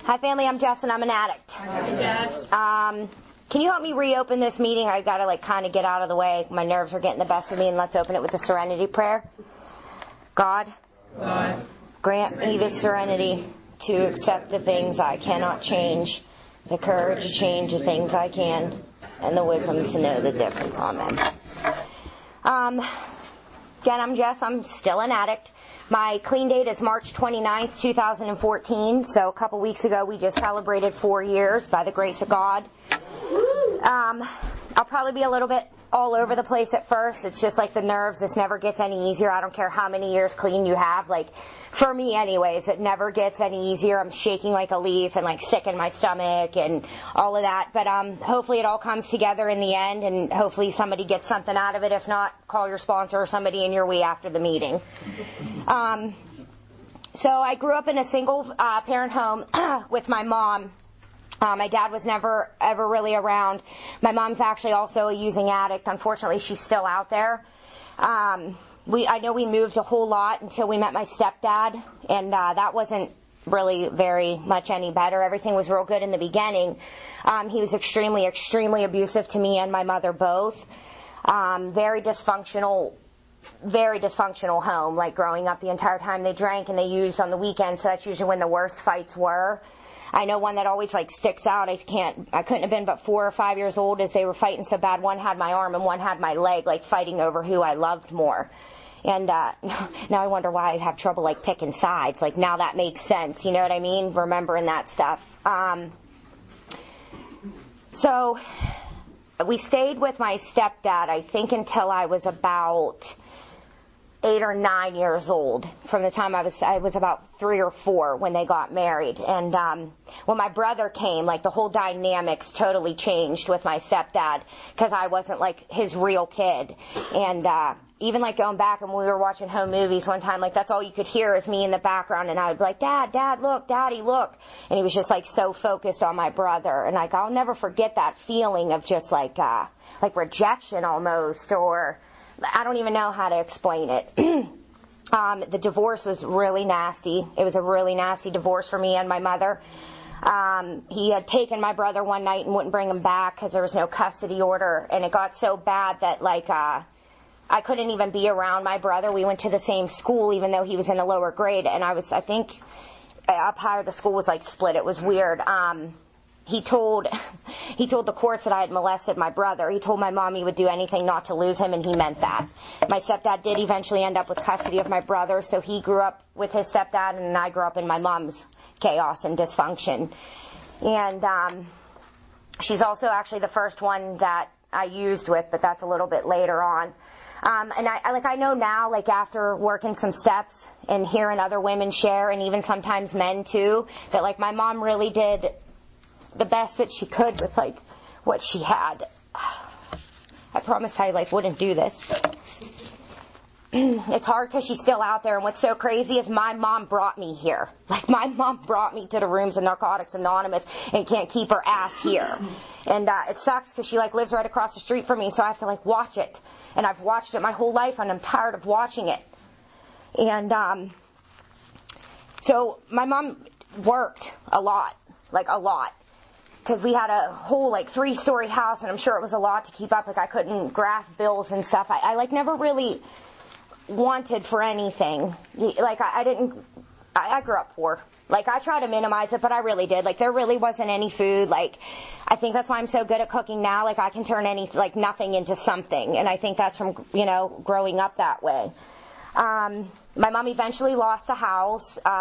Hi, family. I'm Jess, and I'm an addict. Can you help me reopen this meeting? I got to kind of get out of the way. My nerves are getting the best of me, and let's open it with the serenity prayer. God, grant me the serenity to accept the things I cannot change, the courage to change the things I can, and the wisdom to know the difference. Amen. Again, I'm Jess. I'm still an addict. My clean date is March 29th, 2014. So a couple weeks ago, we just celebrated 4 years by the grace of God. I'll probably be a little bit all over the place at first. It's just like the nerves. This never gets any easier. I don't care how many years clean you have. Like, for me anyways, it never gets any easier. I'm shaking like a leaf and sick in my stomach and all of that. But hopefully it all comes together in the end, and hopefully somebody gets something out of it. If not, call your sponsor or somebody in your way after the meeting. So I grew up in a single parent home with my mom. My dad was never, ever really around. My mom's actually also a using addict. Unfortunately, she's still out there. I know we moved a whole lot until we met my stepdad, and that wasn't really very much any better. Everything was real good in the beginning. He was extremely, extremely abusive to me and my mother both. Very dysfunctional home. Growing up, the entire time they drank and they used on the weekends, so that's usually when the worst fights were. I know one that always sticks out. I couldn't have been but 4 or 5 years old as they were fighting so bad. One had my arm and one had my leg, fighting over who I loved more. And now I wonder why I have trouble picking sides. Now that makes sense. You know what I mean? Remembering that stuff. So we stayed with my stepdad, I think, until I was about 8 or 9 years old. From the time I was about 3 or 4 when they got married. And when my brother came, the whole dynamics totally changed with my stepdad, because I wasn't his real kid. And even going back, and when we were watching home movies one time, that's all you could hear is me in the background, and I would be like, Dad, look, Daddy, look. And he was just so focused on my brother. And I'll never forget that feeling of just rejection almost, or I don't even know how to explain it. The divorce was really nasty. It was a really nasty divorce for me and my mother. He had taken my brother one night and wouldn't bring him back because there was no custody order. And it got so bad that I couldn't even be around my brother. We went to the same school even though he was in a lower grade. And I think up higher the school was split. It was weird. He told the courts that I had molested my brother. He told my mom he would do anything not to lose him, and he meant that. My stepdad did eventually end up with custody of my brother, so he grew up with his stepdad, and I grew up in my mom's chaos and dysfunction. And she's also actually the first one that I used with, but that's a little bit later on. And I know now, after working some steps and hearing other women share, and even sometimes men too, that my mom really did the best that she could with what she had. I promised I wouldn't do this. It's hard because she's still out there, and what's so crazy is my mom brought me here. My mom brought me to the rooms of Narcotics Anonymous and can't keep her ass here. And it sucks because she lives right across the street from me, so I have to watch it. And I've watched it my whole life, and I'm tired of watching it. And so my mom worked a lot, a lot. Because we had a whole 3-story house, and I'm sure it was a lot to keep up. I couldn't grasp bills and stuff. I never really wanted for anything. I grew up poor. I try to minimize it, but I really did. There really wasn't any food. I think that's why I'm so good at cooking now. I can turn nothing into something. And I think that's from, growing up that way. My mom eventually lost the house.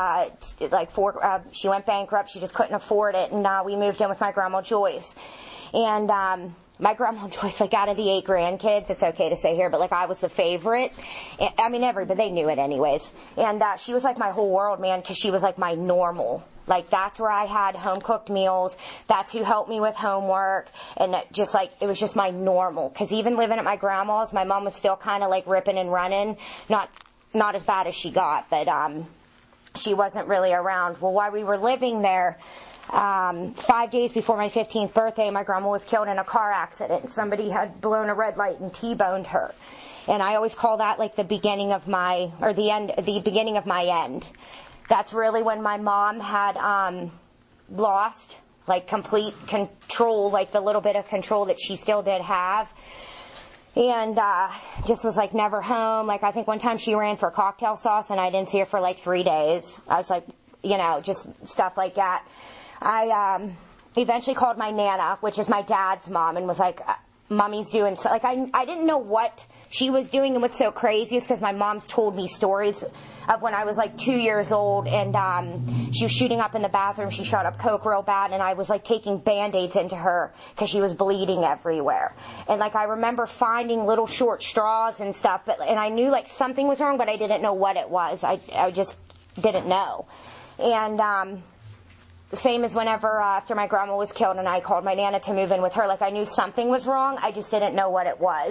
She went bankrupt. She just couldn't afford it, and we moved in with my grandma Joyce. And my grandma Joyce, out of the 8 grandkids, it's okay to say here, but I was the favorite. Everybody, they knew it anyways. And she was my whole world, man, because she was my normal. That's where I had home cooked meals. That's who helped me with homework. And it was just my normal. Because even living at my grandma's, my mom was still kind of ripping and running. Not as bad as she got, but she wasn't really around. Well, while we were living there, 5 days before my 15th birthday, my grandma was killed in a car accident. Somebody had blown a red light and T-boned her. And I always call that the beginning of the beginning of my end. That's really when my mom had lost, like complete control, like the little bit of control that she still did have. And just was like never home. Like I think one time she ran for cocktail sauce and I didn't see her for like 3 days. I was like, you know, just stuff like that. I eventually called my Nana, which is my dad's mom, and was like, Mommy's doing so. Like I didn't know what she was doing, and what's so crazy is because my mom's told me stories of when I was like 2 years old, and she was shooting up in the bathroom. She shot up coke real bad, and I was like taking Band-Aids into her because she was bleeding everywhere. And like I remember finding little short straws and stuff, and I knew like something was wrong, but I didn't know what it was. I just didn't know. And the same as whenever after my grandma was killed and I called my Nana to move in with her, like I knew something was wrong, I just didn't know what it was.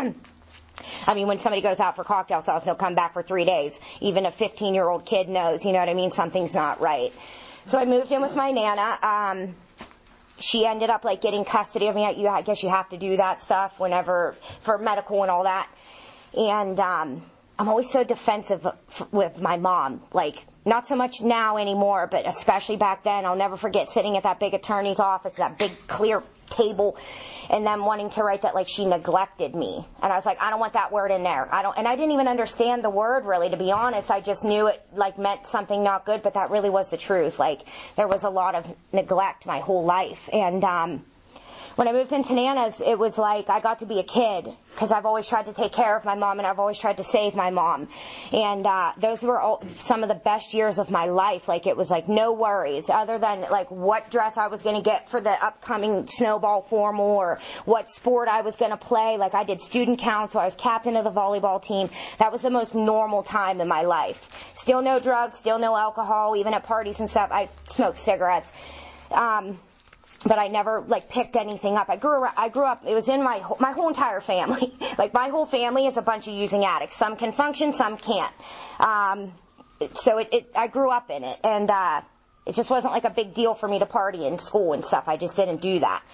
I mean, when somebody goes out for cocktail sauce, they'll come back for 3 days. Even a 15-year-old kid knows, you know what I mean, something's not right. So I moved in with my Nana. She ended up like getting custody of me. I guess you have to do that stuff whenever, for medical and all that. And I'm always so defensive with my mom, like, not so much now anymore, but especially back then. I'll never forget sitting at that big attorney's office, that big clear table, and them wanting to write that like she neglected me. And I was like, I don't want that word in there. And I didn't even understand the word really, to be honest. I just knew it like meant something not good, but that really was the truth. Like there was a lot of neglect my whole life. And when I moved into Nana's, it was like I got to be a kid because I've always tried to take care of my mom and I've always tried to save my mom. And those were some of the best years of my life. Like it was like no worries other than like what dress I was going to get for the upcoming snowball formal or what sport I was going to play. Like I did student council. I was captain of the volleyball team. That was the most normal time in my life. Still no drugs, still no alcohol, even at parties and stuff. I smoked cigarettes. But I never like picked anything up. I grew up. It was in my whole entire family. Like my whole family is a bunch of using addicts. Some can function, some can't. So I grew up in it, and it just wasn't like a big deal for me to party in school and stuff. I just didn't do that.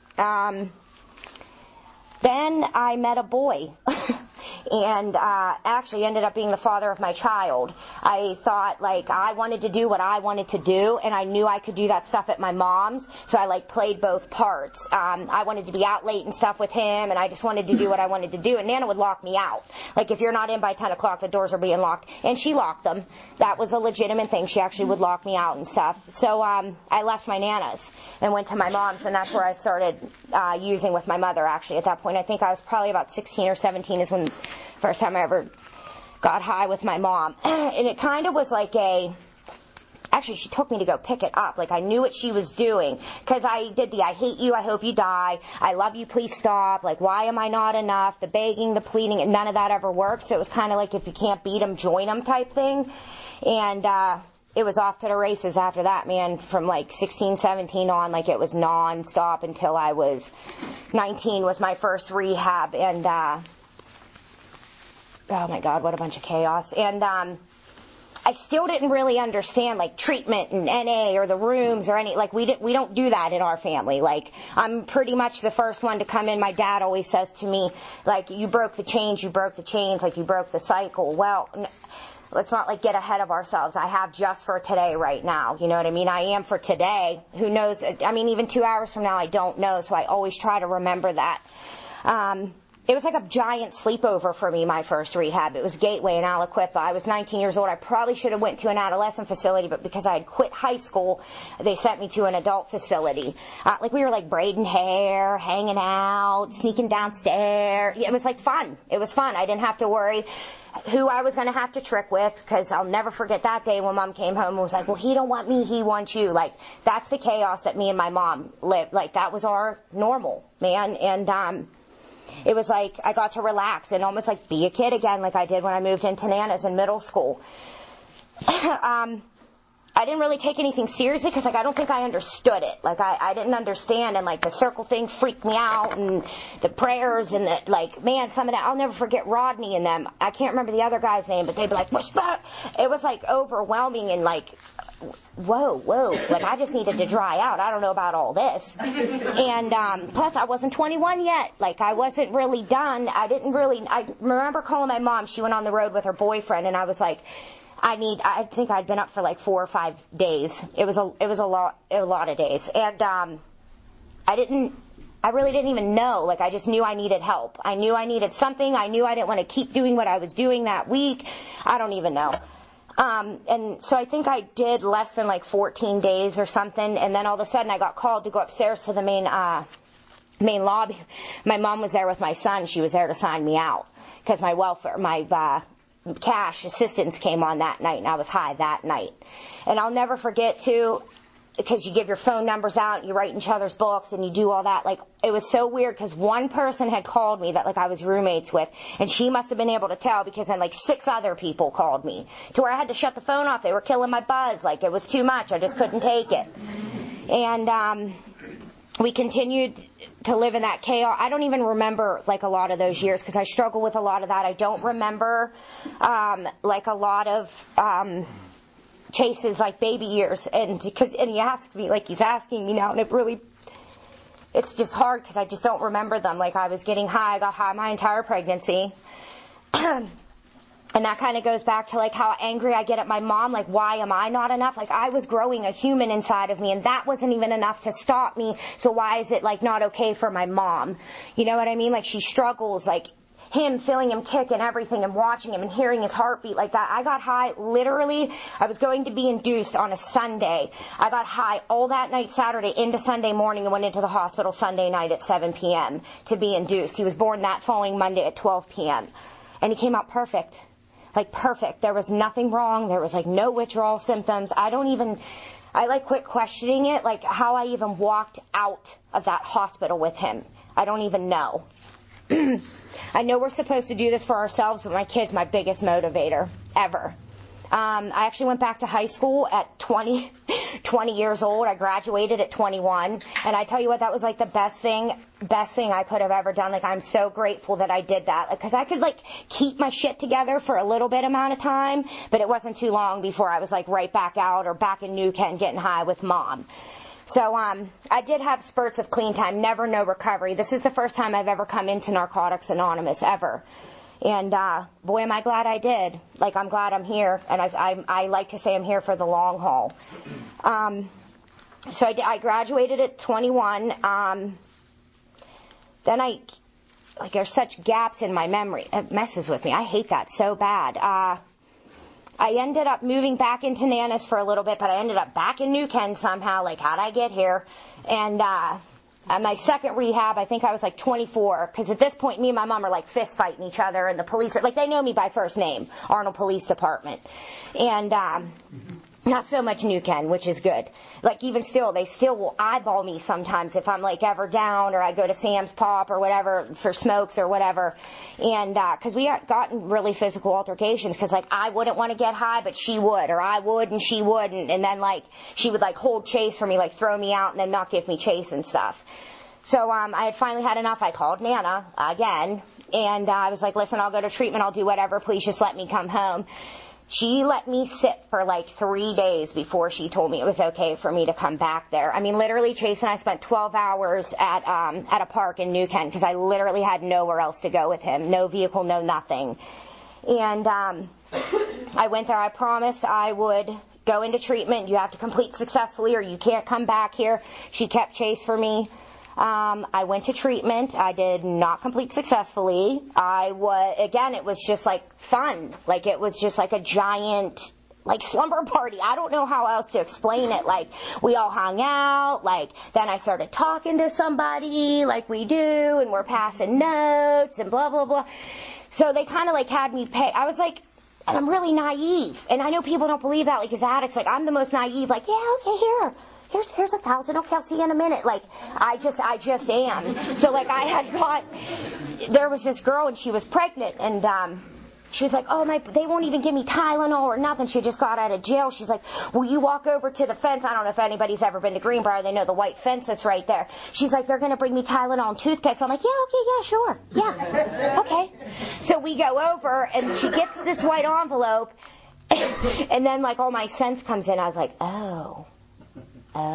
Then I met a boy. And actually ended up being the father of my child. I thought like I wanted to do what I wanted to do, and I knew I could do that stuff at my mom's, so I like played both parts. I wanted to be out late and stuff with him, and I just wanted to do what I wanted to do, and Nana would lock me out. Like if you're not in by 10 o'clock, the doors are being locked, and she locked them. That was a legitimate thing. She actually would lock me out and stuff. So I left my Nana's and went to my mom's, and that's where I started using with my mother. Actually, at that point, I think I was probably about 16 or 17 is when first time I ever got high with my mom. And it kind of was like actually she took me to go pick it up. Like I knew what she was doing. Because I did the I hate you, I hope you die, I love you, please stop, like why am I not enough, the begging, the pleading, and none of that ever worked. So it was kind of like if you can't beat them, join them type thing. And it was off to the races after that, man, from like 16, 17 on. Like it was non-stop until I was 19 was my first rehab. And oh my God, what a bunch of chaos. And I still didn't really understand like treatment and NA or the rooms or any, like we don't do that in our family. Like I'm pretty much the first one to come in. My dad always says to me, like, you broke the chains, like you broke the cycle. Well, let's not like get ahead of ourselves. I have just for today right now. You know what I mean? I am for today. Who knows? I mean, even 2 hours from now, I don't know. So I always try to remember that. It was like a giant sleepover for me, my first rehab. It was Gateway in Aliquippa. I was 19 years old. I probably should have went to an adolescent facility, but because I had quit high school, they sent me to an adult facility. Like we were like braiding hair, hanging out, sneaking downstairs. It was like fun. It was fun. I didn't have to worry who I was going to have to trick with, because I'll never forget that day when Mom came home and was like, well, he don't want me, he wants you. Like, that's the chaos that me and my mom lived. Like, that was our normal, man. And it was like I got to relax and almost like be a kid again, like I did when I moved into Nana's in middle school. I didn't really take anything seriously because, like, I don't think I understood it. Like, I didn't understand, and, like, the circle thing freaked me out, and the prayers, and the, like, man, some of that, I'll never forget Rodney and them. I can't remember the other guy's name, but they'd be like, Wishba! It was, like, overwhelming and, like, whoa, like, I just needed to dry out. I don't know about all this. And, plus, I wasn't 21 yet. Like, I wasn't really done. I remember calling my mom. She went on the road with her boyfriend, and I was like, I think I'd been up for like 4 or 5 days. It was a lot of days. And, I really didn't even know. Like, I just knew I needed help. I knew I needed something. I knew I didn't want to keep doing what I was doing that week. I don't even know. And so I think I did less than like 14 days or something. And then all of a sudden I got called to go upstairs to the main lobby. My mom was there with my son. She was there to sign me out because my cash assistance came on that night, and I was high that night. And I'll never forget, too, because you give your phone numbers out, you write in each other's books, and you do all that. Like, it was so weird because one person had called me that, like, I was roommates with, and she must have been able to tell because then, like, 6 other people called me to where I had to shut the phone off. They were killing my buzz. Like, it was too much. I just couldn't take it. And we continued to live in that chaos. I don't even remember, like, a lot of those years because I struggle with a lot of that. I don't remember, like, a lot of Chase's, like, baby years. And he asks me, like, he's asking me now, and it's just hard because I just don't remember them. Like, I was getting high. I got high my entire pregnancy. And that kind of goes back to, like, how angry I get at my mom. Like, why am I not enough? Like, I was growing a human inside of me, and that wasn't even enough to stop me. So why is it, like, not okay for my mom? You know what I mean? Like, she struggles, like, him feeling him kick and everything and watching him and hearing his heartbeat like that. I got high, literally, I was going to be induced on a Sunday. I got high all that night Saturday into Sunday morning and went into the hospital Sunday night at 7 p.m. to be induced. He was born that following Monday at 12 p.m. And he came out perfect. Like, perfect. There was nothing wrong. There was, like, no withdrawal symptoms. I quit questioning it, like, how I even walked out of that hospital with him. I don't even know. I know we're supposed to do this for ourselves, but my kid's my biggest motivator ever. I actually went back to high school at 20 years old. I graduated at 21. And I tell you what, that was like the best thing I could have ever done. Like, I'm so grateful that I did that. Because I could, like, keep my shit together for a little bit amount of time, but it wasn't too long before I was, like, right back out or back in New Kent getting high with Mom. So I did have spurts of clean time, never no recovery. This is the first time I've ever come into Narcotics Anonymous, ever. And boy, am I glad I did. Like, I'm glad I'm here, and I like to say I'm here for the long haul. So I graduated at 21. Then there's such gaps in my memory. It messes with me. I hate that so bad. I ended up moving back into Nanas for a little bit, but I ended up back in New Kent somehow. Like, how'd I get here? And at my second rehab, I think I was like 24, because at this point, me and my mom are like fist fighting each other, and the police are like, they know me by first name, Arnold Police Department. And not so much New Kent, which is good. Like, even still, they still will eyeball me sometimes if I'm, like, ever down, or I go to Sam's Pop or whatever for smokes or whatever. And because we had gotten really physical altercations, because, like, I wouldn't want to get high, but she would, or I would and she wouldn't. And then, like, she would, like, hold Chase for me, like, throw me out and then not give me Chase and stuff. So I had finally had enough. I called Nana again, and I was like, listen, I'll go to treatment. I'll do whatever. Please just let me come home. She let me sit for like 3 days before she told me it was okay for me to come back there. I mean, literally, Chase and I spent 12 hours at a park in New Kent because I literally had nowhere else to go with him. No vehicle, no nothing. And I went there. I promised I would go into treatment. You have to complete successfully or you can't come back here. She kept Chase for me. I went to treatment. I did not complete successfully. It was just like fun. Like, it was just like a giant, like, slumber party. I don't know how else to explain it. Like, we all hung out. Like, then I started talking to somebody like we do, and we're passing notes and blah, blah, blah. So they kind of like had me pay. I was like, and I'm really naive. And I know people don't believe that, like, as addicts. Like, I'm the most naive. Like, yeah, okay, here. Here's 1,000. Okay, I'll see you in a minute. Like, I just am. So, like, there was this girl, and she was pregnant, and she was like, they won't even give me Tylenol or nothing. She just got out of jail. She's like, will you walk over to the fence? I don't know if anybody's ever been to Greenbrier. They know the white fence that's right there. She's like, they're going to bring me Tylenol and toothpicks. I'm like, yeah, okay, yeah, sure. Yeah, okay. So we go over, and she gets this white envelope, and then, like, all my sense comes in. I was like,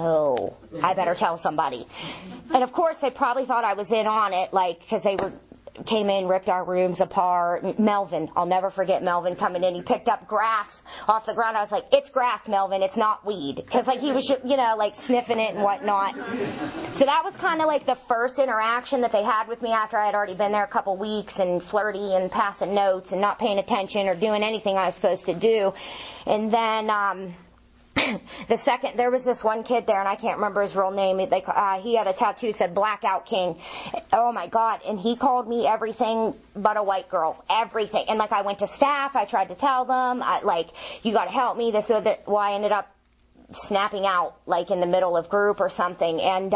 I better tell somebody. And of course, they probably thought I was in on it, like, because they were came in, ripped our rooms apart. Melvin, I'll never forget Melvin coming in. He picked up grass off the ground. I was like, it's grass, Melvin. It's not weed. Because, like, he was, like, sniffing it and whatnot. So that was kind of like the first interaction that they had with me after I had already been there a couple weeks and flirty and passing notes and not paying attention or doing anything I was supposed to do. And then, there was this one kid there, and I can't remember his real name. He had a tattoo that said Blackout King. Oh, my God. And he called me everything but a white girl. Everything. And, like, I went to staff. I tried to tell them, you got to help me. This, so that, well, I ended up snapping out, like, in the middle of group or something. And,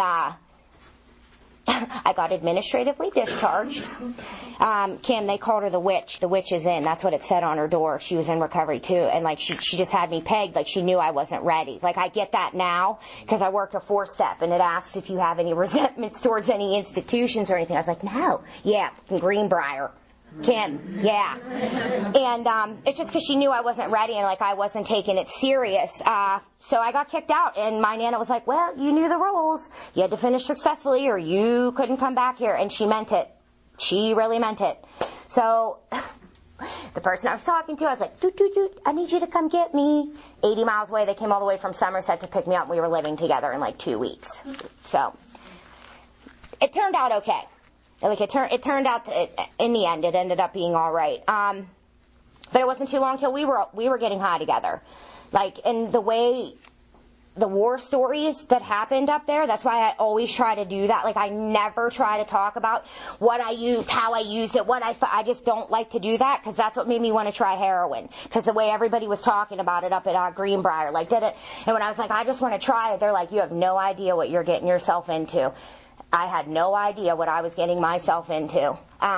I got administratively discharged. Kim, they called her the witch. The witch is in. That's what it said on her door. She was in recovery too. And like she just had me pegged. Like she knew I wasn't ready. Like I get that now because I worked a 4-step and it asks if you have any resentments towards any institutions or anything. I was like, no. Yeah, from Greenbrier. Kim, yeah. And it's just because she knew I wasn't ready and like I wasn't taking it serious. So I got kicked out, and my Nana was like, well, you knew the rules. You had to finish successfully or you couldn't come back here. And she meant it. She really meant it. So the person I was talking to, I was like, doot, doot, doot, I need you to come get me. 80 miles away. They came all the way from Somerset to pick me up, and we were living together in like 2 weeks. So it turned out okay. Like it turned out in the end, it ended up being all right. But it wasn't too long till we were getting high together. Like, and the way the war stories that happened up there, that's why I always try to do that. Like, I never try to talk about what I used, how I used it, I just don't like to do that because that's what made me want to try heroin. Because the way everybody was talking about it up at Greenbrier, like, did it. And when I was like, I just want to try it, they're like, you have no idea what you're getting yourself into. I had no idea what I was getting myself into.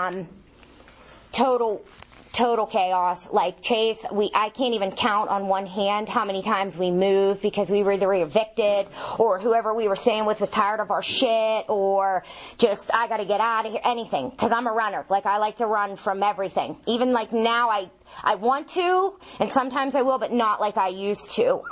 Total chaos. Like Chase, I can't even count on one hand how many times we moved because we were either evicted or whoever we were staying with was tired of our shit or just, I gotta get out of here, anything. Cause I'm a runner. Like I like to run from everything. Even like now I want to and sometimes I will, but not like I used to.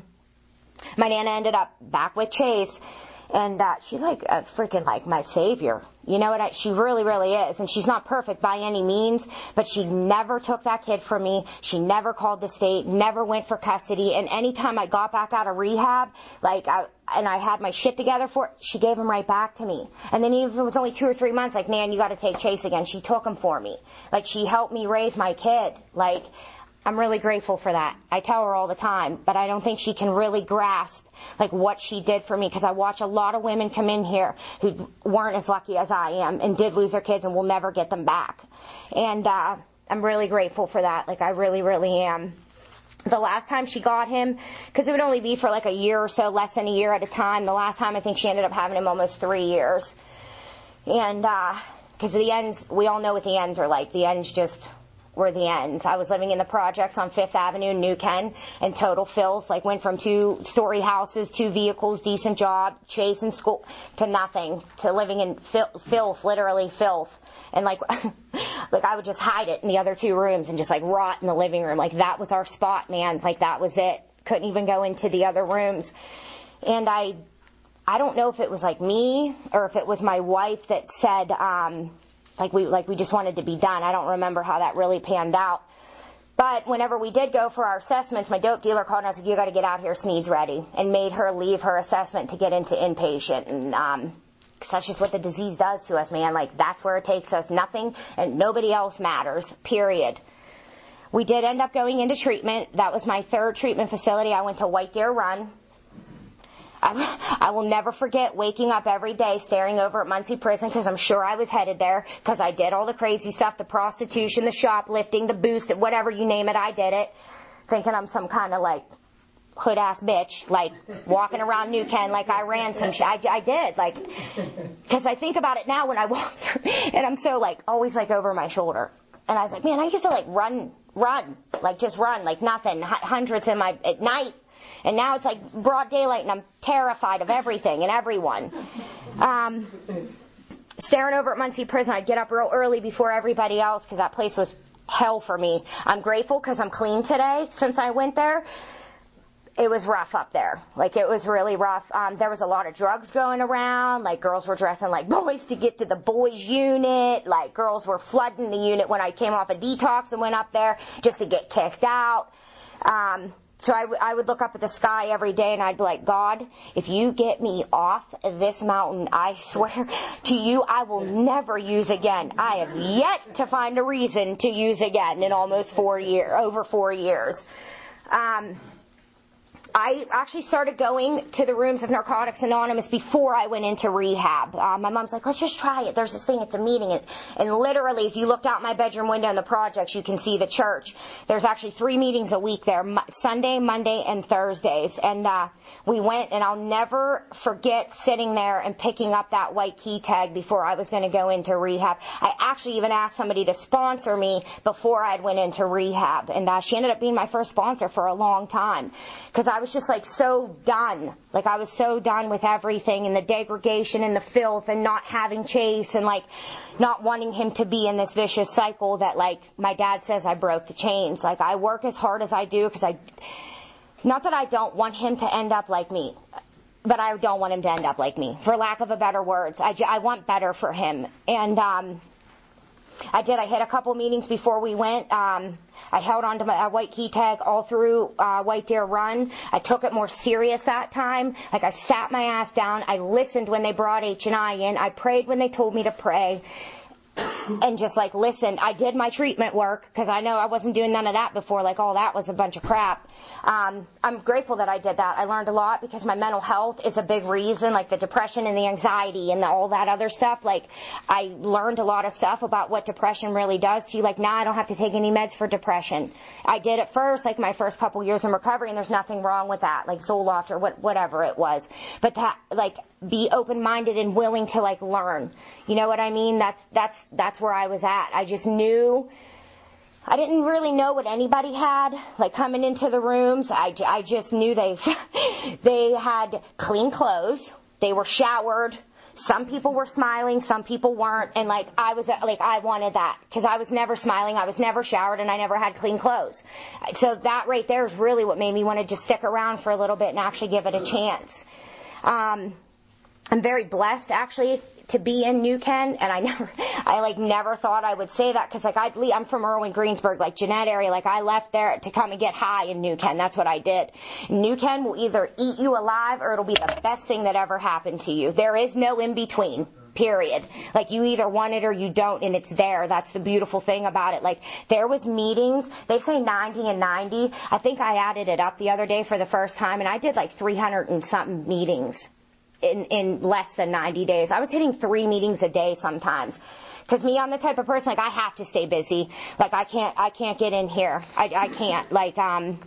My Nana ended up back with Chase. And she's like a freaking like my savior. You know what? She really, really is. And she's not perfect by any means, but she never took that kid from me. She never called the state, never went for custody. And anytime I got back out of rehab, and I had my shit together for it, she gave him right back to me. And then even if it was only 2 or 3 months, like, man, you got to take Chase again. She took him for me. Like, she helped me raise my kid. Like, I'm really grateful for that. I tell her all the time, but I don't think she can really grasp like what she did for me because I watch a lot of women come in here who weren't as lucky as I am and did lose their kids and will never get them back. And I'm really grateful for that. Like I really, really am. The last time she got him, because it would only be for like a year or so, less than a year at a time. The last time I think she ended up having him almost 3 years. And because the ends, we all know what the ends are like. The ends just were the ends. I was living in the projects on 5th Avenue in New Ken in total filth. Like went from 2-story houses, 2 vehicles, decent job, Chase in school, to nothing, to living in filth, literally filth. And like I would just hide it in the other 2 rooms and just like rot in the living room. Like that was our spot, man. Like that was it. Couldn't even go into the other rooms. And I don't know if it was like me or if it was my wife that said, we just wanted to be done. I don't remember how that really panned out. But whenever we did go for our assessments, my dope dealer called and I was like, you got to get out here, Sneed's ready. And made her leave her assessment to get into inpatient. And cause that's just what the disease does to us, man. Like, that's where it takes us. Nothing and nobody else matters, period. We did end up going into treatment. That was my 3rd treatment facility. I went to White Deer Run. I will never forget waking up every day staring over at Muncie Prison because I'm sure I was headed there because I did all the crazy stuff, the prostitution, the shoplifting, the boost, whatever you name it, I did it. Thinking I'm some kind of like hood-ass bitch, like walking around New Ken like I ran some shit. I did, like, because I think about it now when I walk through and I'm so like always like over my shoulder. And I was like, man, I used to like run, like just run, like nothing, hundreds at night. And now it's like broad daylight and I'm terrified of everything and everyone. Staring over at Muncie Prison, I'd get up real early before everybody else because that place was hell for me. I'm grateful because I'm clean today since I went there. it was rough up there. Like, it was really rough. There was a lot of drugs going around. Like, girls were dressing like boys to get to the boys' unit. Like, girls were flooding the unit when I came off a detox and went up there just to get kicked out. So I would look up at the sky every day and I'd be like, God, if you get me off this mountain, I swear to you, I will never use again. I have yet to find a reason to use again in almost over 4 years. I actually started going to the rooms of Narcotics Anonymous before I went into rehab. My mom's like, let's just try it. There's this thing, it's a meeting. And literally, if you looked out my bedroom window in the projects, you can see the church. There's actually 3 meetings a week there, Sunday, Monday, and Thursdays. And we went, and I'll never forget sitting there and picking up that white key tag before I was going to go into rehab. I actually even asked somebody to sponsor me before I went into rehab. And she ended up being my first sponsor for a long time. Because I was just like so done. Like, I was so done with everything and the degradation and the filth and not having Chase and like not wanting him to be in this vicious cycle that, like, my dad says I broke the chains. Like, I work as hard as I do because not that I don't want him to end up like me, but I don't want him to end up like me, for lack of a better words. I want better for him. And I did. I hit a couple meetings before we went. I held on to my white key tag all through White Deer Run. I took it more serious that time. Like, I sat my ass down. I listened when they brought H&I in. I prayed when they told me to pray. And just, like, listened. I did my treatment work because I know I wasn't doing none of that before. Like, all that was a bunch of crap. I'm grateful that I did that. I learned a lot because my mental health is a big reason, like the depression and the anxiety and all that other stuff. Like, I learned a lot of stuff about what depression really does to you. Like, now I don't have to take any meds for depression. I did at first, like my first couple years in recovery, and there's nothing wrong with that, like Zoloft or whatever it was. But that, like, be open-minded and willing to, like, learn. You know what I mean? That's where I was at. I just knew. I didn't really know what anybody had, like, coming into the rooms. I just knew they had clean clothes. They were showered. Some people were smiling, some people weren't, and like I wanted that because I was never smiling, I was never showered, and I never had clean clothes. So that right there is really what made me want to just stick around for a little bit and actually give it a chance. I'm very blessed actually to be in New Ken, and I never thought I would say that because I'm from Irwin Greensburg, like Jeanette area, like I left there to come and get high in New Ken. That's what I did. New Ken will either eat you alive or it'll be the best thing that ever happened to you. There is no in between. Period. Like, you either want it or you don't, and it's there. That's the beautiful thing about it. Like, there was meetings. They say 90 and 90. I think I added it up the other day for the first time, and I did like 300 and something meetings in less than 90 days. I was hitting 3 meetings a day sometimes. Because me, I'm the type of person, like, I have to stay busy. Like, I can't get in here. I can't. Like, I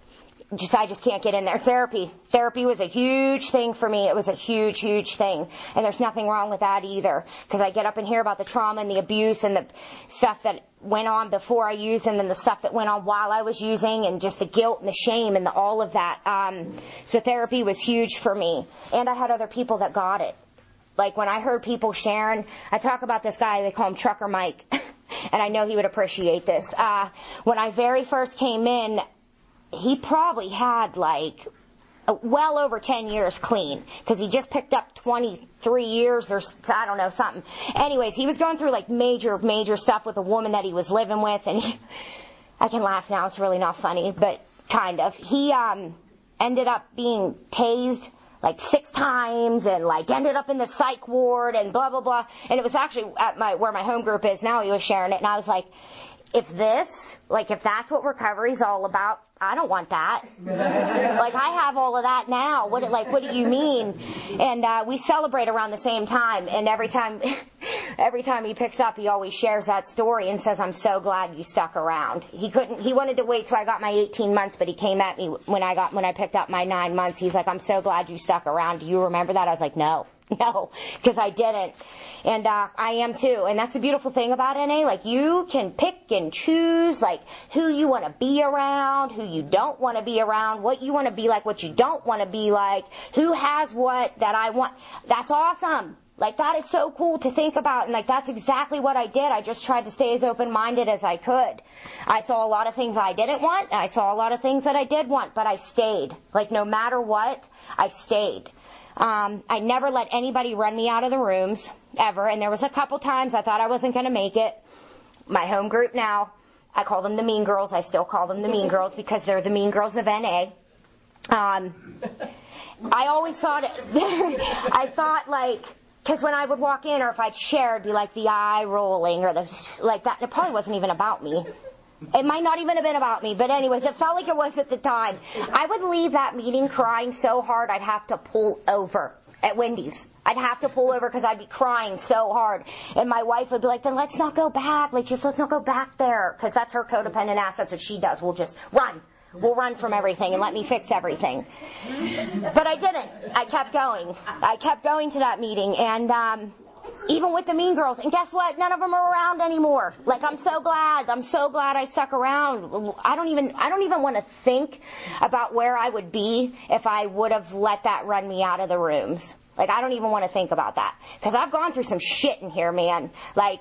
just can't get in there. Therapy was a huge thing for me. It was a huge, huge thing. And there's nothing wrong with that either. Because I get up and hear about the trauma and the abuse and the stuff that went on before I used and then the stuff that went on while I was using and just the guilt and the shame and all of that. So therapy was huge for me. And I had other people that got it. Like, when I heard people sharing, I talk about this guy, they call him Trucker Mike. And I know he would appreciate this. When I very first came in, he probably had like well over 10 years clean because he just picked up 23 years or I don't know, something. Anyways, he was going through like major stuff with a woman that he was living with, and I can laugh now, it's really not funny, but kind of. He ended up being tased like 6 times and like ended up in the psych ward and blah blah blah. And it was actually at where my home group is now. He was sharing it, and I was like, if that's what recovery's all about, I don't want that. Like, I have all of that now. What do you mean? And we celebrate around the same time. And every time he picks up, he always shares that story and says, "I'm so glad you stuck around." He wanted to wait till I got my 18 months, but he came at me when I picked up my 9 months. He's like, "I'm so glad you stuck around. Do you remember that?" I was like, "No." No, because I didn't. And I am too. And that's the beautiful thing about NA. Like, you can pick and choose, like, who you want to be around, who you don't want to be around, what you want to be like, what you don't want to be like, who has what that I want. That's awesome. Like, that is so cool to think about. And, like, that's exactly what I did. I just tried to stay as open-minded as I could. I saw a lot of things I didn't want. And I saw a lot of things that I did want. But I stayed. Like, no matter what, I stayed. I never let anybody run me out of the rooms, ever. And there was a couple times I thought I wasn't going to make it. My home group now, I call them the Mean Girls. I still call them the Mean Girls because they're the Mean Girls of NA. I always thought, I thought, like, because when I would walk in or if I'd share, it'd be like the eye rolling or the, like that. It probably wasn't even about me. It might not even have been about me, but anyways, it felt like it was at the time. I would leave that meeting crying so hard I'd have to pull over at Wendy's. I'd have to pull over because I'd be crying so hard. And my wife would be like, then let's not go back. Like, just let's not go back there. Because that's her codependent ass. That's what she does. We'll just run. We'll run from everything and let me fix everything. But I didn't. I kept going. I kept going to that meeting. And even with the Mean Girls. And guess what? None of them are around anymore. Like, I'm so glad. I'm so glad I stuck around. I don't even want to think about where I would be if I would have let that run me out of the rooms. Like, I don't even want to think about that. Because I've gone through some shit in here, man. Like,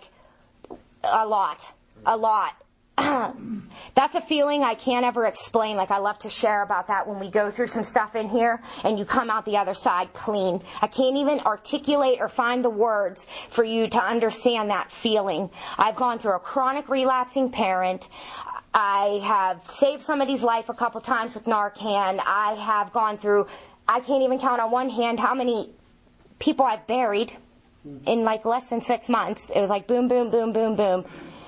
a lot. A lot. That's a feeling I can't ever explain. Like, I love to share about that when we go through some stuff in here and you come out the other side clean. I can't even articulate or find the words for you to understand that feeling. I've gone through a chronic relapsing parent. I have saved somebody's life a couple times with Narcan. I have gone through, I can't even count on one hand how many people I've buried in like less than 6 months. It was like boom, boom, boom, boom, boom.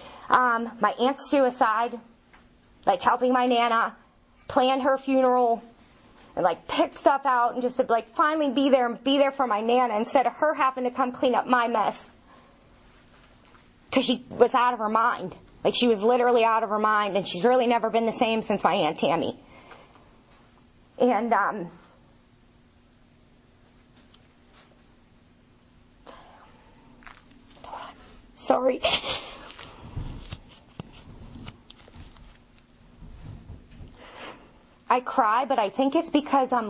My aunt's suicide, like helping my Nana plan her funeral and like pick stuff out and just to like finally be there for my Nana instead of her having to come clean up my mess. Because she was out of her mind. Like, she was literally out of her mind, and she's really never been the same since my Aunt Tammy. And, sorry. I cry, but I think it's because I'm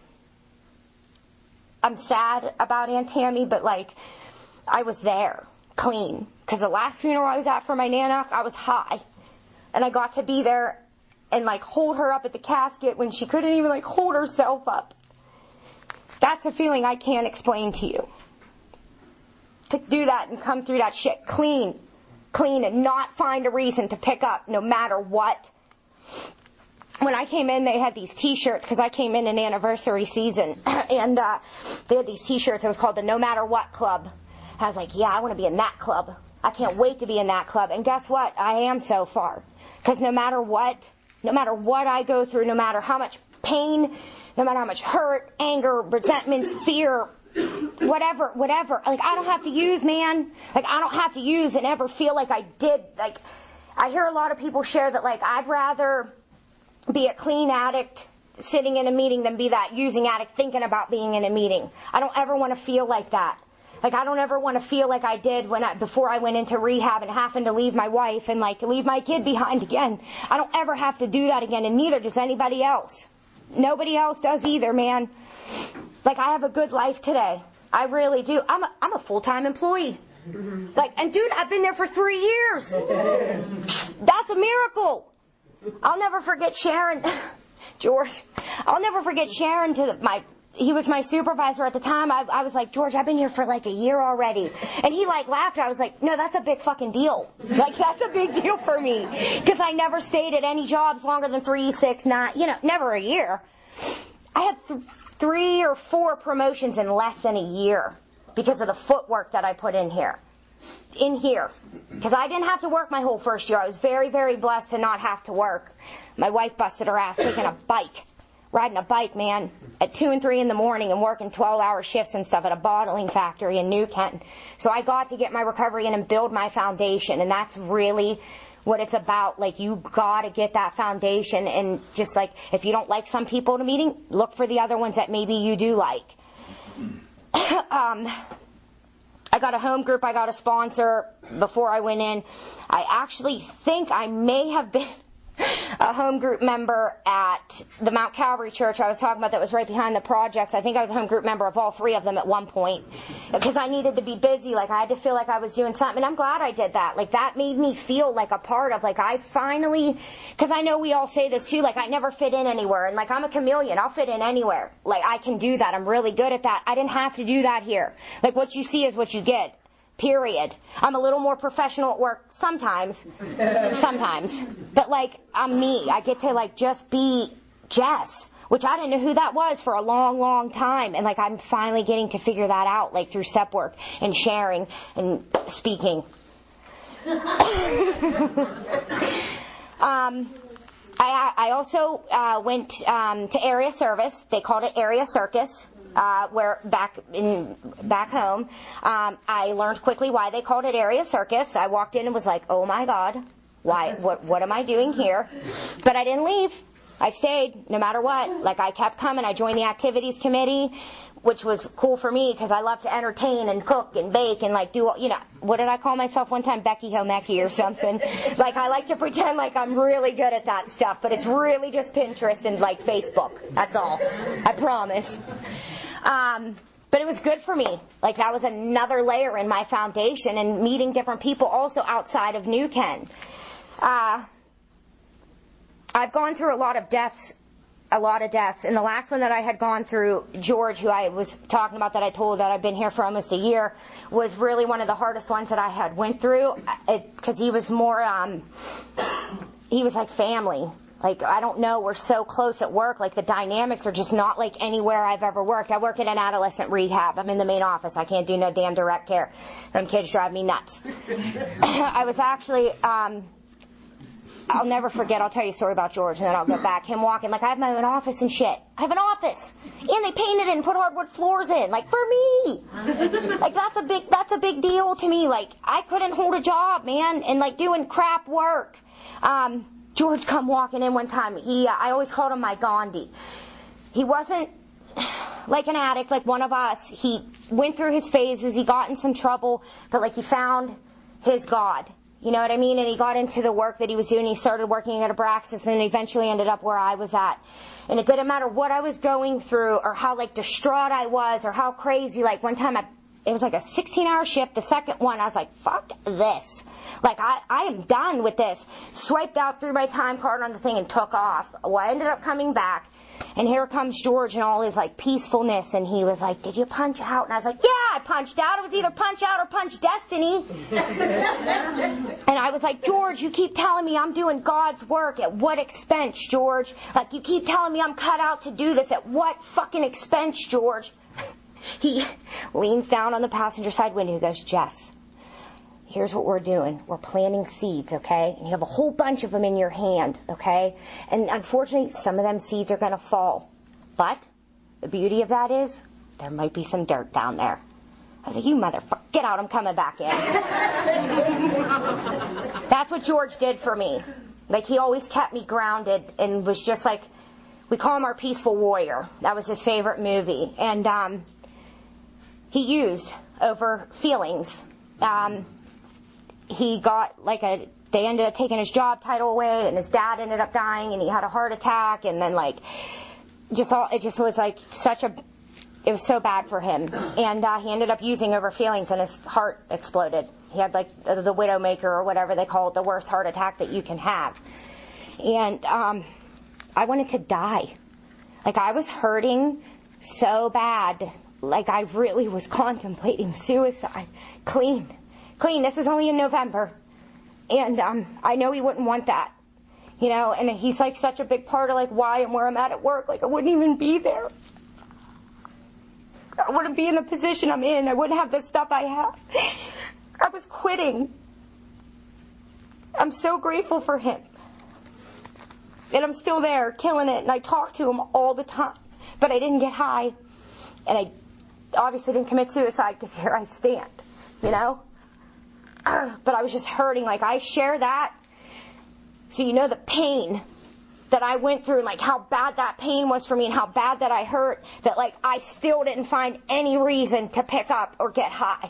sad about Aunt Tammy, but like, I was there, clean. Because the last funeral I was at for my Nana, I was high. And I got to be there and like hold her up at the casket when she couldn't even like hold herself up. That's a feeling I can't explain to you. To do that and come through that shit clean and not find a reason to pick up no matter what. When I came in, they had these T-shirts because I came in anniversary season, and they had these T-shirts. It was called the No Matter What Club. I was like, yeah, I want to be in that club. I can't wait to be in that club. And guess what? I am so far. Because no matter what I go through, no matter how much pain, no matter how much hurt, anger, resentment, fear, whatever, like, I don't have to use, man. Like, I don't have to use and ever feel like I did. Like, I hear a lot of people share that, like, I'd rather be a clean addict sitting in a meeting than be that using addict thinking about being in a meeting. I don't ever want to feel like that. Like, I don't ever want to feel like I did before I went into rehab and happened to leave my wife and like leave my kid behind again. I don't ever have to do that again, and neither does anybody else. Nobody else does either, man. Like, I have a good life today. I really do. I'm a full-time employee. Like, and dude, I've been there for 3 years. That's a miracle. I'll never forget Sharon, George. I'll never forget Sharon he was my supervisor at the time. I was like, George, I've been here for like a year already. And he like laughed. I was like, no, that's a big fucking deal. Like, that's a big deal for me. Because I never stayed at any jobs longer than 3, 6, 9, never a year. I had 3 or 4 promotions in less than a year because of the footwork that I put in here. Because I didn't have to work my whole first year. I was very, very blessed to not have to work. My wife busted her ass riding a bike, man, at 2 and 3 in the morning and working 12-hour shifts and stuff at a bottling factory in New Kent. So I got to get my recovery in and build my foundation, and that's really what it's about. Like, you got to get that foundation, and just like, if you don't like some people at a meeting, look for the other ones that maybe you do like. I got a home group. I got a sponsor before I went in. I actually think I may have been a home group member at the Mount Calvary Church I was talking about that was right behind the projects. I think I was a home group member of all three of them at one point because I needed to be busy. Like, I had to feel like I was doing something, and I'm glad I did that. Like, that made me feel like a part of, like, I finally, because I know we all say this too, like, I never fit in anywhere, and like, I'm a chameleon. I'll fit in anywhere. Like, I can do that. I'm really good at that. I didn't have to do that here. Like, what you see is what you get. Period. I'm a little more professional at work sometimes. But, like, I'm me. I get to, like, just be Jess, which I didn't know who that was for a long, long time. And, like, I'm finally getting to figure that out, like, through step work and sharing and speaking. I also went to area service. They called it area circus. Where back home, I learned quickly why they called it area circus. I walked in and was like, oh my God, why? What am I doing here? But I didn't leave. I stayed no matter what. Like, I kept coming. I joined the activities committee, which was cool for me because I love to entertain and cook and bake and, like, do, you know, what did I call myself one time? Becky Homeki or something. Like, I like to pretend like I'm really good at that stuff, but it's really just Pinterest and, like, Facebook. That's all. I promise. But it was good for me. Like, that was another layer in my foundation, and meeting different people also outside of New Ken. I've gone through a lot of deaths. And the last one that I had gone through, George, who I was talking about that I told that I've been here for almost a year, was really one of the hardest ones that I had went through, because he was more, he was like family. Like, I don't know, we're so close at work. Like, the dynamics are just not like anywhere I've ever worked. I work at an adolescent rehab. I'm in the main office. I can't do no damn direct care. Them kids drive me nuts. I was actually, I'll never forget, I'll tell you a story about George, and then I'll go back. Him walking, like, I have my own office and shit. I have an office. And they painted it and put hardwood floors in. Like, for me. Like, that's a big deal to me. Like, I couldn't hold a job, man, and, like, doing crap work. George come walking in one time. I always called him my Gandhi. He wasn't like an addict, like one of us. He went through his phases. He got in some trouble, but, like, he found his God. You know what I mean? And he got into the work that he was doing. He started working at Abraxas and eventually ended up where I was at. And it didn't matter what I was going through or how, like, distraught I was or how crazy. Like, one time it was like a 16-hour shift. The second one, I was like, fuck this. Like, I am done with this. Swiped out, threw my time card on the thing, and took off. Well, I ended up coming back, and here comes George and all his, like, peacefulness, and he was like, did you punch out? And I was like, yeah, I punched out. It was either punch out or punch destiny. And I was like, George, you keep telling me I'm doing God's work. At what expense, George? Like, you keep telling me I'm cut out to do this. At what fucking expense, George? He leans down on the passenger side window. He goes, Jess, here's what we're doing. We're planting seeds, okay? And you have a whole bunch of them in your hand, okay? And unfortunately, some of them seeds are going to fall. But the beauty of that is there might be some dirt down there. I was like, you motherfucker, get out, I'm coming back in. That's what George did for me. Like, he always kept me grounded and was just like, we call him our peaceful warrior. That was his favorite movie. And he used over feelings. He got like they ended up taking his job title away, and his dad ended up dying, and he had a heart attack, and then, like, it just was like it was so bad for him. And he ended up using over feelings, and his heart exploded. He had, like, the widowmaker or whatever they call it, the worst heart attack that you can have. And I wanted to die. Like, I was hurting so bad. Like, I really was contemplating suicide. Clean. This is only in November. And I know he wouldn't want that. You know, and he's, like, such a big part of, like, why and where I'm at work. Like, I wouldn't even be there. I wouldn't be in the position I'm in. I wouldn't have the stuff I have. I was quitting. I'm so grateful for him. And I'm still there, killing it. And I talk to him all the time. But I didn't get high. And I obviously didn't commit suicide because here I stand. You know? But I was just hurting. Like, I share that so you know the pain that I went through, like how bad that pain was for me and how bad that I hurt, that like I still didn't find any reason to pick up or get high.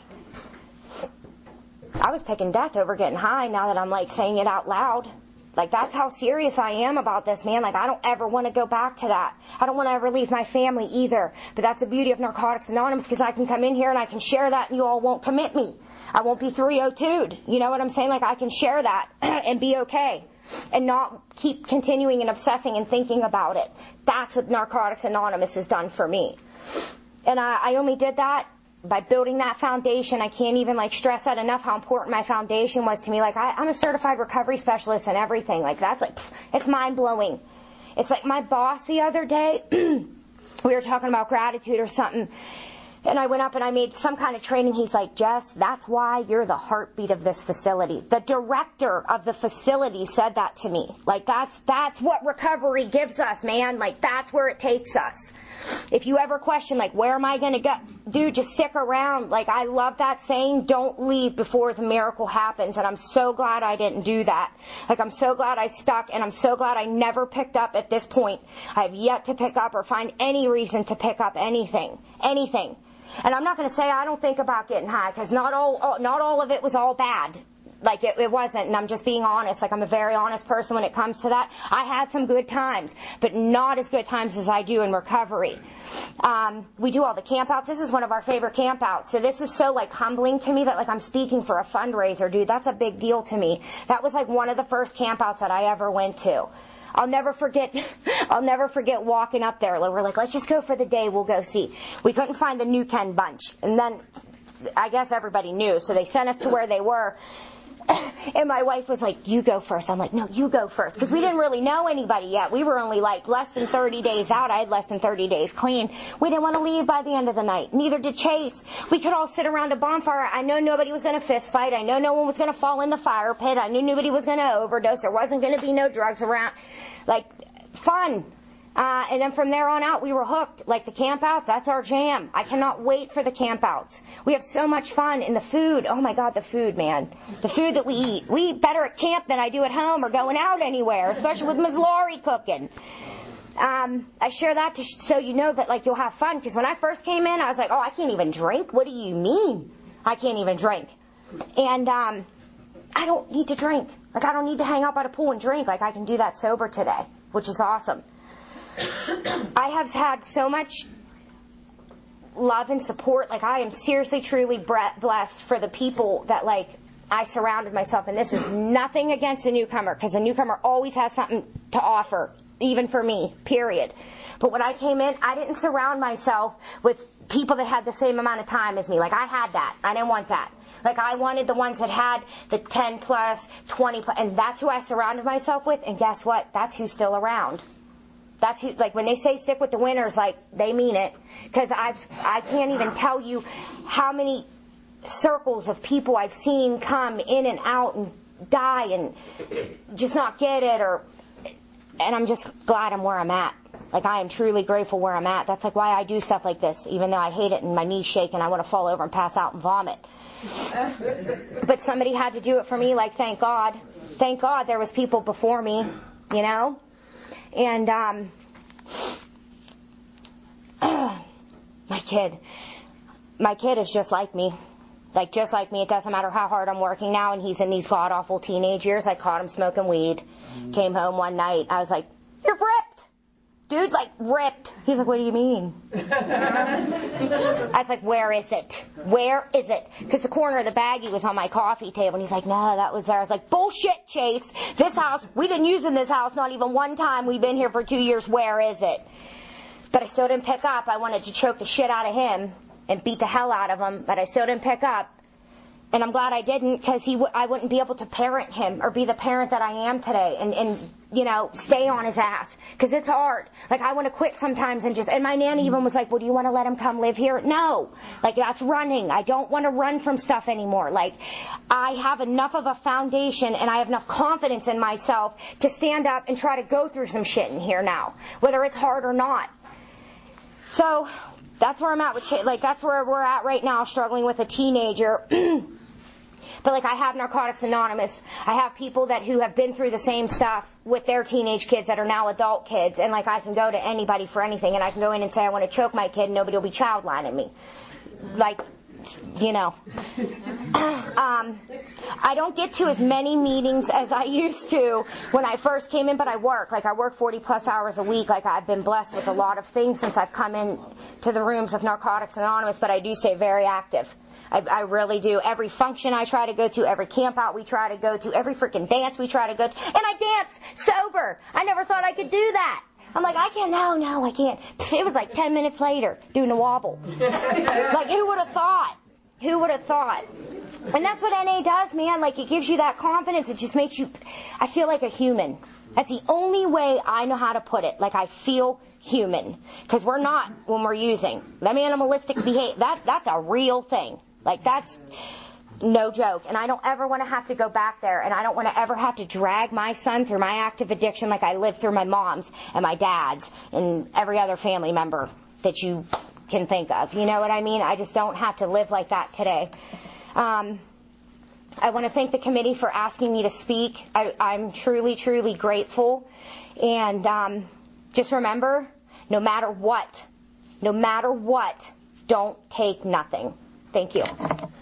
I was picking death over getting high now that I'm like saying it out loud. Like that's how serious I am about this, man. Like I don't ever want to go back to that. I don't want to ever leave my family either. But that's the beauty of Narcotics Anonymous, because I can come in here and I can share that and you all won't commit me. I won't be 302'd. You know what I'm saying? Like I can share that and be okay. And not keep continuing and obsessing and thinking about it. That's what Narcotics Anonymous has done for me. And I only did that by building that foundation. I can't even like stress that enough how important my foundation was to me. Like I'm a certified recovery specialist and everything. Like that's like, it's mind blowing. It's like my boss the other day, we were talking about gratitude or something. And I went up and I made some kind of training. He's like, Jess, that's why you're the heartbeat of this facility. The director of the facility said that to me. Like that's what recovery gives us, man. Like that's where it takes us. If you ever question, like, where am I going to go? Dude, just stick around. Like, I love that saying, don't leave before the miracle happens. And I'm so glad I didn't do that. Like, I'm so glad I stuck, and I'm so glad I never picked up at this point. I have yet to pick up or find any reason to pick up anything. Anything. And I'm not going to say I don't think about getting high, because not all of it was all bad. Like, it wasn't, and I'm just being honest. Like, I'm a very honest person when it comes to that. I had some good times, but not as good times as I do in recovery. We do all the campouts. This is one of our favorite campouts. So this is so, like, humbling to me that, like, I'm speaking for a fundraiser, dude. That's a big deal to me. That was, like, one of the first campouts that I ever went to. I'll never forget walking up there. We're like, let's just go for the day. We'll go see. We couldn't find the New Ken bunch. And then I guess everybody knew, so they sent us to where they were. And my wife was like, you go first. I'm like, no, you go first. Because we didn't really know anybody yet. We were only like less than 30 days out. I had less than 30 days clean. We didn't want to leave by the end of the night. Neither did Chase. We could all sit around a bonfire. I know nobody was going to fist fight. I know no one was going to fall in the fire pit. I knew nobody was going to overdose. There wasn't going to be no drugs around. Like, fun. And then from there on out, we were hooked. Like the campouts, that's our jam. I cannot wait for the campouts. We have so much fun. And the food, oh my God, the food, man. The food that we eat. We eat better at camp than I do at home or going out anywhere, especially with Ms. Laurie cooking. I share that so you know that, like, you'll have fun. Because when I first came in, I was like, oh, I can't even drink? What do you mean I can't even drink? And I don't need to drink. Like, I don't need to hang out by the pool and drink. Like, I can do that sober today, which is awesome. I have had so much love and support. Like, I am seriously, truly blessed for the people that, like, I surrounded myself. And this is nothing against a newcomer, because a newcomer always has something to offer, even for me, period. But when I came in, I didn't surround myself with people that had the same amount of time as me. Like, I had that. I didn't want that. Like, I wanted the ones that had the 10 plus, 20 plus, and that's who I surrounded myself with. And guess what? That's who's still around. That's who, like, when they say stick with the winners, like, they mean it. Because I can't even tell you how many circles of people I've seen come in and out and die and just not get it, and I'm just glad I'm where I'm at. Like, I am truly grateful where I'm at. That's like why I do stuff like this, even though I hate it and my knees shake and I want to fall over and pass out and vomit. But somebody had to do it for me. Like, thank God. Thank God there was people before me, you know? And my kid is just like me. Like, just like me. It doesn't matter how hard I'm working now, and he's in these god-awful teenage years. I caught him smoking weed. Came home one night. I was like, you're ripped. Dude, like, ripped. He's like, what do you mean? I was like, where is it? Where is it? Because the corner of the baggie was on my coffee table. And he's like, no, that was there. I was like, bullshit, Chase. This house, we've been using this house not even one time. We've been here for 2 years. Where is it? But I still didn't pick up. I wanted to choke the shit out of him and beat the hell out of him. But I still didn't pick up. And I'm glad I didn't, because I wouldn't be able to parent him or be the parent that I am today and you know, stay on his ass. Because it's hard. Like, I want to quit sometimes and my nanny even was like, well, do you want to let him come live here? No. Like, that's running. I don't want to run from stuff anymore. Like, I have enough of a foundation and I have enough confidence in myself to stand up and try to go through some shit in here now, whether it's hard or not. So, that's where I'm at with, like, that's where we're at right now, struggling with a teenager. But like I have Narcotics Anonymous. I have people who have been through the same stuff with their teenage kids that are now adult kids, and like I can go to anybody for anything, and I can go in and say I want to choke my kid and nobody will be child lining me. Like, you know. I don't get to as many meetings as I used to when I first came in, but I work. Like, I work 40 plus hours a week. Like, I've been blessed with a lot of things since I've come in to the rooms of Narcotics Anonymous, but I do stay very active. I really do. Every function I try to go to, every camp out we try to go to, every freaking dance we try to go to. And I dance sober. I never thought I could do that. I'm like, I can't. No, I can't. It was like 10 minutes later doing a wobble. Like, who would have thought? Who would have thought? And that's what NA does, man. Like, it gives you that confidence. It just makes you, I feel like a human. That's the only way I know how to put it. Like, I feel human. Because we're not when we're using. That animalistic behavior, that's a real thing. Like, that's no joke. And I don't ever want to have to go back there. And I don't want to ever have to drag my son through my active addiction like I lived through my mom's and my dad's and every other family member that you can think of. You know what I mean? I just don't have to live like that today. I want to thank the committee for asking me to speak. I'm truly, truly grateful. And just remember, no matter what, don't take nothing. Thank you.